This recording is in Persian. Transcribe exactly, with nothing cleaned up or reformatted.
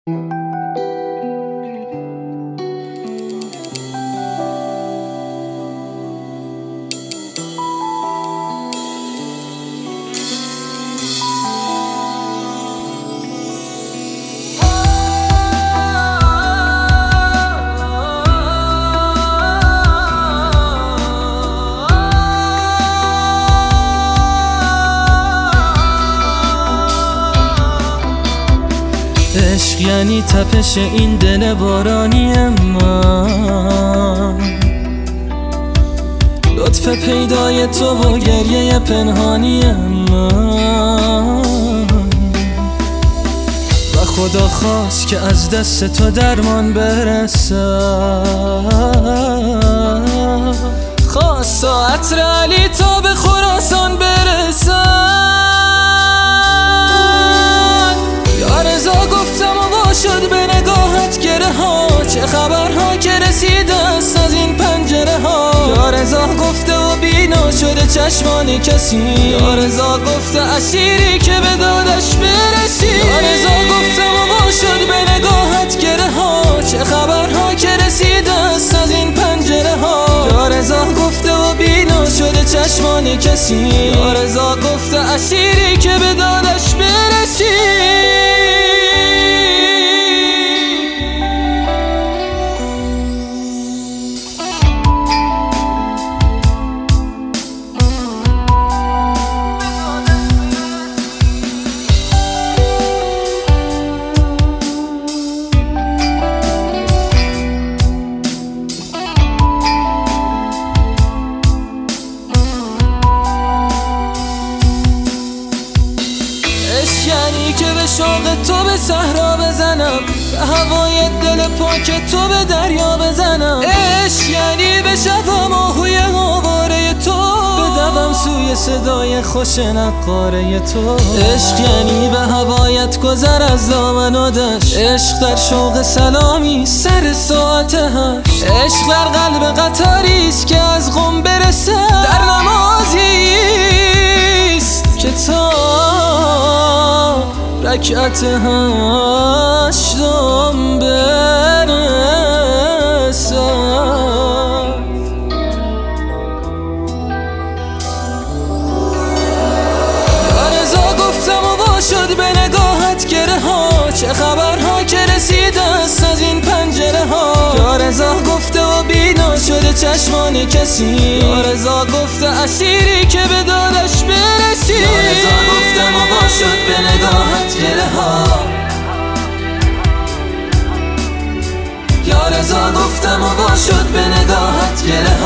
عشق یعنی تپش این دل بارانی من، لطف پیدای تو و گریه پنهانی من، و خدا خواست که از دست تو درمان برسم، خواست ساعت علی تا به خراسان برسم. شد به نگاهت گره ها، چه خبرها که رسیده است از این پنجره ها. یا رضا گفته و بینا شده چشمان کسی، یا رضا گفته اسیری که به دادش برسی. یا رضا گفته و شد به نگاهت گره ها، چه خبرها که رسیده است از این پنجره ها. یا رضا گفته و بینا شده چشمان کسی، یا رضا گفته اسیری که به دادش برسی. یعنی که به شوق تو به صحرا بزنم، به هوای دل پاک تو به دریا بزنم. عشق یعنی به شفم آهوی آواره تو، بدوم سوی صدای خوش نقاره تو. عشق یعنی به هوایت گذر از دامن و دشت، عشق در شوق سلامی سر ساعت هشت. عشق در قلب قطاریست که از قم برسه، در نمازیست که تا رکعت هشتم برسد. یا رضا گفتم و وا شد به نگاهت گره ها، چه خبرها که رسیده است از این پنجره ها. یا رضا گفته و بینا شده چشمان کسی، یا رضا گفته اسیری که به دادش برسی. یا رضا گفتم و وا شد به نگاهت گره ها، یا رضا گفتم و وا شد به نگاهت گره